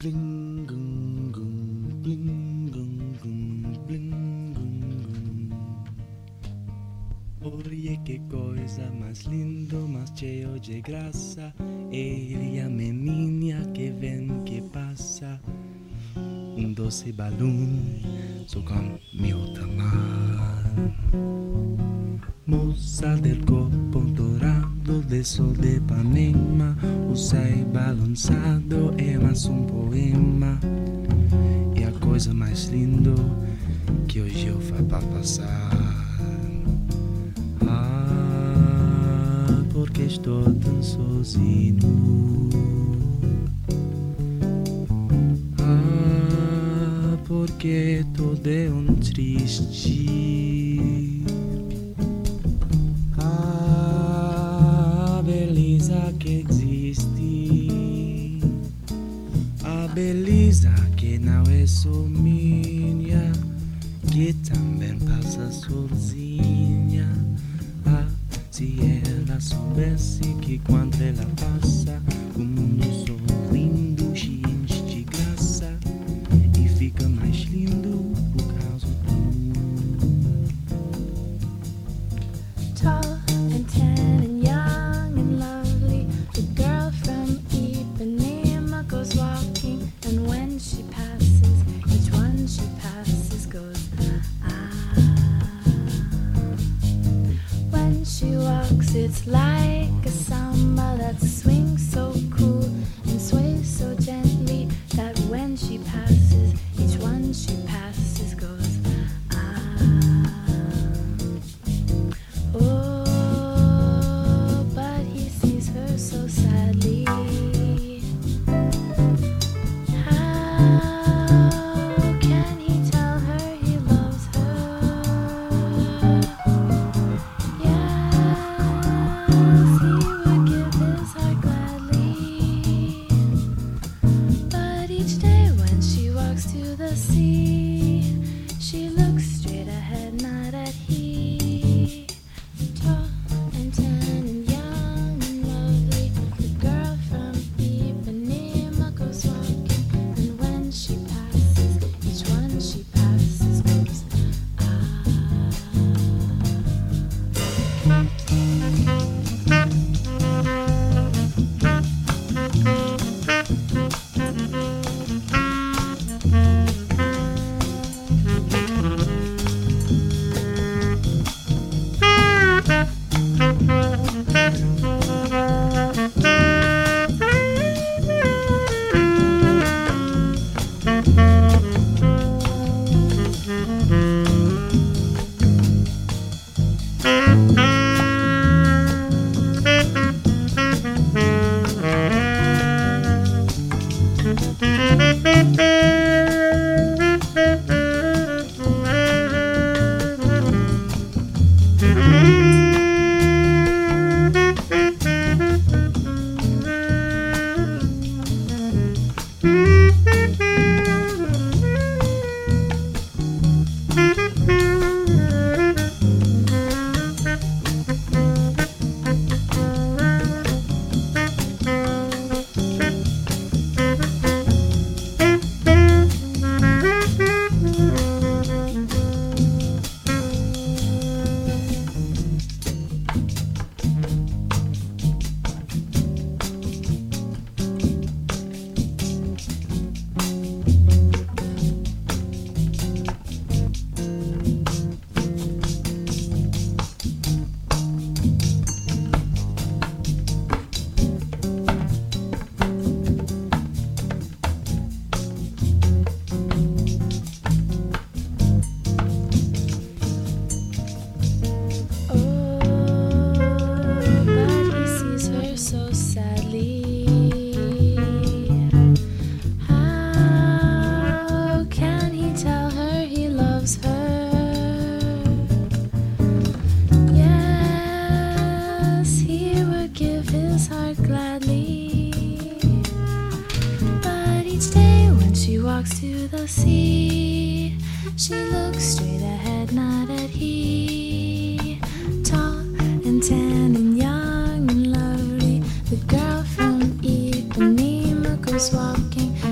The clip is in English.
Bling, gung, gung, bling, gung, gung, bling, gung, gung. Oye, qué coisa mais lindo, mais cheio de graça. Ele é a menina que vem, que passa. Doce balão, só com meu tamar. Moça del corpo dourado, de sol de Ipanema. O sai balançado é mais poema. É a coisa mais linda que hoje eu faço pra passar. Porque estou tão sozinho. Porque todo é triste. A beleza que existe. A beleza que não é só minha, que também passa sozinha. Se ela soubesse que quando ela passa, o mundo sorrindo se enche de graça e fica mais lindo por causa do Tall and tan and young and lovely, the girl from Ipanema goes walking, and when she passes, each one she passes goes ah. When she walks, it's like a samba that swings so cool and sways so gently that when she passes, each one she passes goes ah. Oh, but he sees her so sadly. How can he tell her he loves her? Yes, he would give his heart gladly. But each day when she walks to the sea, she looks straight ahead, not at he. Tall and tan and young and lovely, the girl from Ipanema goes walking, and when she passes, each one she passes goes ah. Walks to the sea, she looks straight ahead, not at he. Tall and tan and young and lovely, the girl from Ipanema goes walking,